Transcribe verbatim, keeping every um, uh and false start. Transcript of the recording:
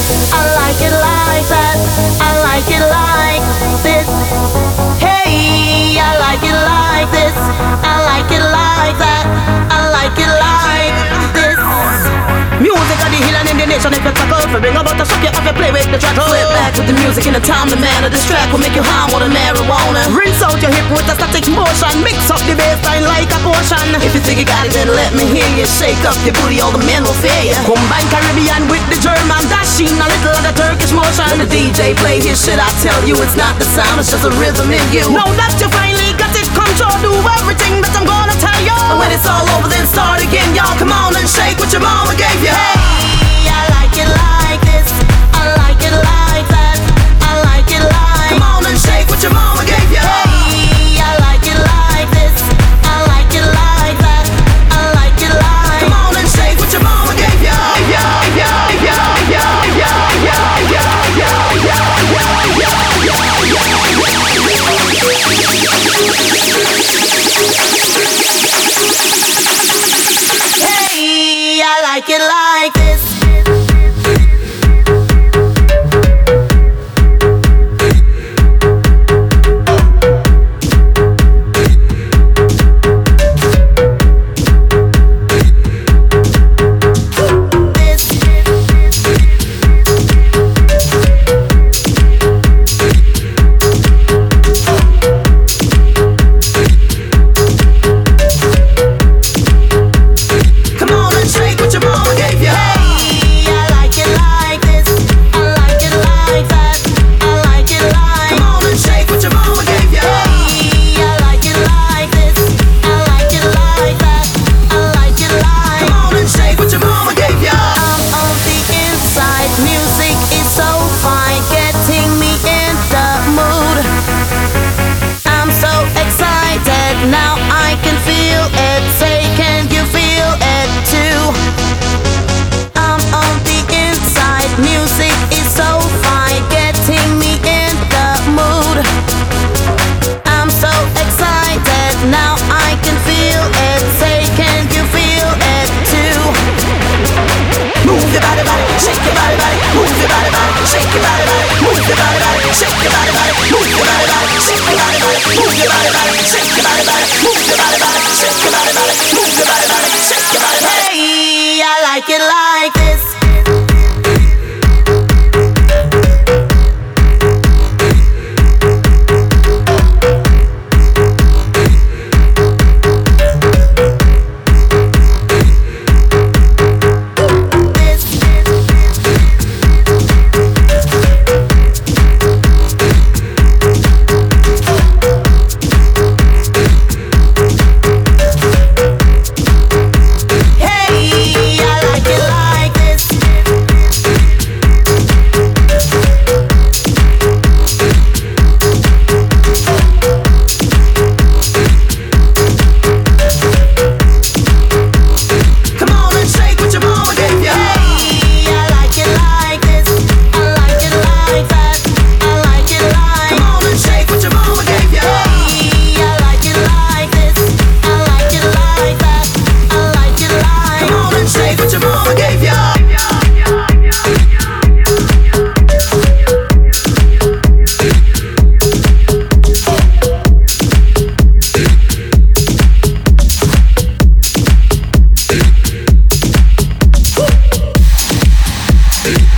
I like it like that. I like it like this. Hey, I like it like this. I like it like that. I like it like this. Music of the hill and in the nation, if you tackle for bring about to shock you, have to play with the track. Flip back with the music in the time, the man of this track will make you high more than marijuana. Rinse out your hip with a static motion, mix up the bassline like a potion. If you think you got it, then let me hear you shake up your booty, all the men will fear you. Combine Caribbean with the German, dashing a little of the Turkish motion. When the D J play his shit, I tell you it's not the sound, it's just a rhythm in you. Now that you finally got it, control, do everything that I'm gonna tell you. And when it's all over, then start again, y'all. Come on and shake what your mama gave you. Hey, I like it like this. I like it like that. I like it like. Come on and shake what your mama gave you. Hey, I like it like this. I like it like that. I like it like. Come on and shake what your mama gave you. Yeah, yeah, yeah, yeah, yeah, yeah, yeah, yeah, hey, I like it like this. Hey, I like it like this. Hey.